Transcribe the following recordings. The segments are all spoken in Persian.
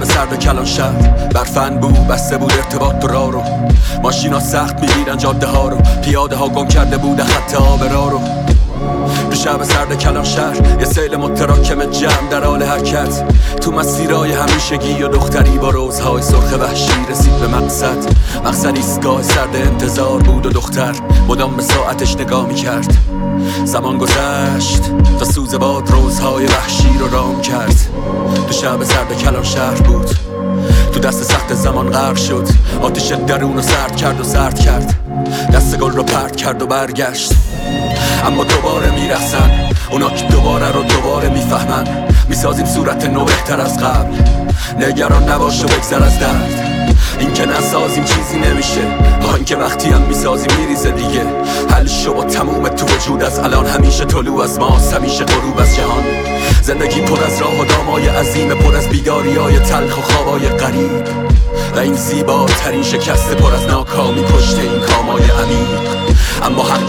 سرد کلان شهر برفن بود، بسته بود ارتباط و راه رو. ماشینا سخت می‌گیرن جاده ها رو، پیاده ها گم کرده بود خط آب راه رو. تو شب سرد کلان شهر یه سیل متراکم جمع در حال حرکت، تو مسیرهای همیشگی و دختری با روزهای سرخ وحشی رسید به مقصد ایستگاه سرد انتظار بود و دختر مدام به ساعتش نگاه میکرد. زمان گذشت تا سوز باد روزهای وحشی رو رام کرد. تو شب سرد کلان شهر بود، تو دست سخت زمان غرق شد، آتش درون رو سرد کرد، دست گل رو پرت کرد و برگشت. اما دوباره میرخصن اونا که دوباره میفهمن، میسازیم صورت نو بهتر از قبل. نگران نباش و بگذر از درد، این که نسازیم چیزی نمیشه، این که وقتی هم میسازیم میریزه دیگه. حل شو با تموم تو وجود از الان، همیشه طلوع از ماست، همیشه غروب از جهان. زندگی پر از راه و دامای عظیم، پر از بیداریای تلخ و خوابای غریب، و این زیباترین شکست پر از ناکامی پشت این کامای عمیق. اما حق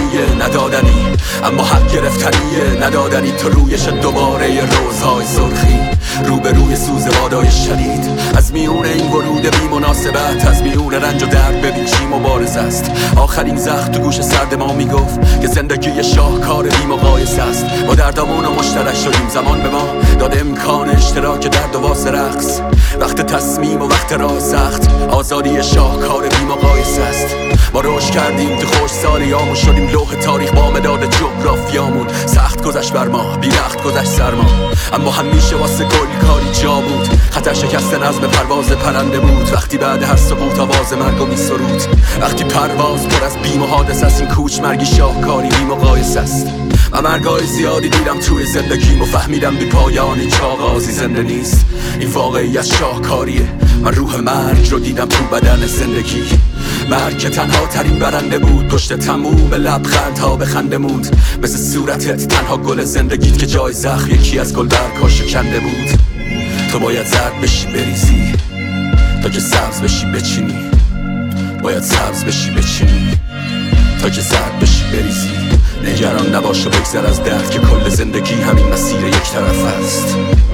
گرفتنیه ندادنی تو رویش دوباره روزهای سرخی، روبروی سوز بادای شدید. از میون این ورود بی مناسبت، از میون رنج و درد ببین چی مبارزه است. آخرین زخم تو گوش سرد ما میگفت که زندگی شاهکار بی مقایسه است. با دردامون رو مشترک شدیم، زمان به ما داد امکان اشتراک درد و واسه رقص. وقت تصمیم و وقت راه سخت، آزادی شاهکار بی مقایسه است. ما رشد کردیم تو خوش سالیامون، شدیم لوح تاریخ با مداد جغرافیامون. سخت گذشت بر ما، بی‌رخت گذشت سرما، اما همیشه واسه گل کاری جا بود. خطر شکست نظم پرواز پرنده بود، وقتی بعد هر سقوط آواز مرگو می‌سرود. وقتی پرواز پر از بیم و حادث است، این کوچ مرگی شاهکاری بی مقایسه است. من مرگای زیادی دیدم توی زندگیم و فهمیدم بی پایانی چه آغازی زنده نیست. این واقعیت شاهکاریه، من روح مرگ رو دیدم تو بدن زندگی. مرگ که تنها ترین برنده بود، پشت تموم لبخندها به خنده موند. مثل صورتت تنها گل زندگیت که جای زخم یکی از گل برگ‌ها شکنده بود. تو باید زرد بشی بریزی تا که سبز بشی بچینی، باید سبز بشی بچینی تا که زرد بشی بریزی. نگران نباش و بگذر از درد که کل زندگی همین مسیر یک طرف است.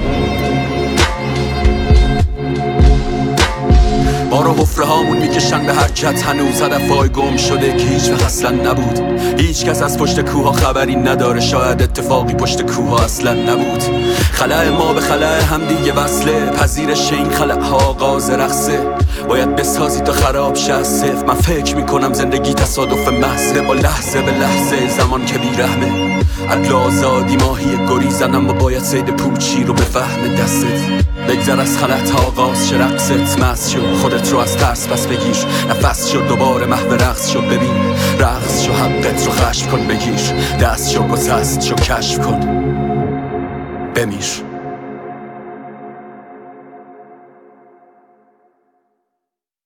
ما رو حفره هامون میکشن به حرکت، هنوز هدفهای گم شده که هیچ وقت اصلا نبود. هیچ کس از پشت کوها خبری نداره، شاید اتفاقی پشت کوها اصلا نبود. خلأ ما به خلأ هم دیگه وصله، پذیرش این خلأ ها آغاز رقصه. باید بسازی تا خراب شه از صفر. من فکر میکنم زندگی تصادف محضه، با لحظه به لحظه زمان که بیرحمه. عدل و آزادی ماهی گریزن، اما باید صید پوچی رو بفهم دستت. بگذر از خلأ تا آغاز شه رقصت، مست شو خودت رو از ترس پس بگیر. نفس شو دوباره محو رقص شو، ببین رقص شو حقت رو خشم کن بگیر. دست شو گسست شو کشف کن بمیر.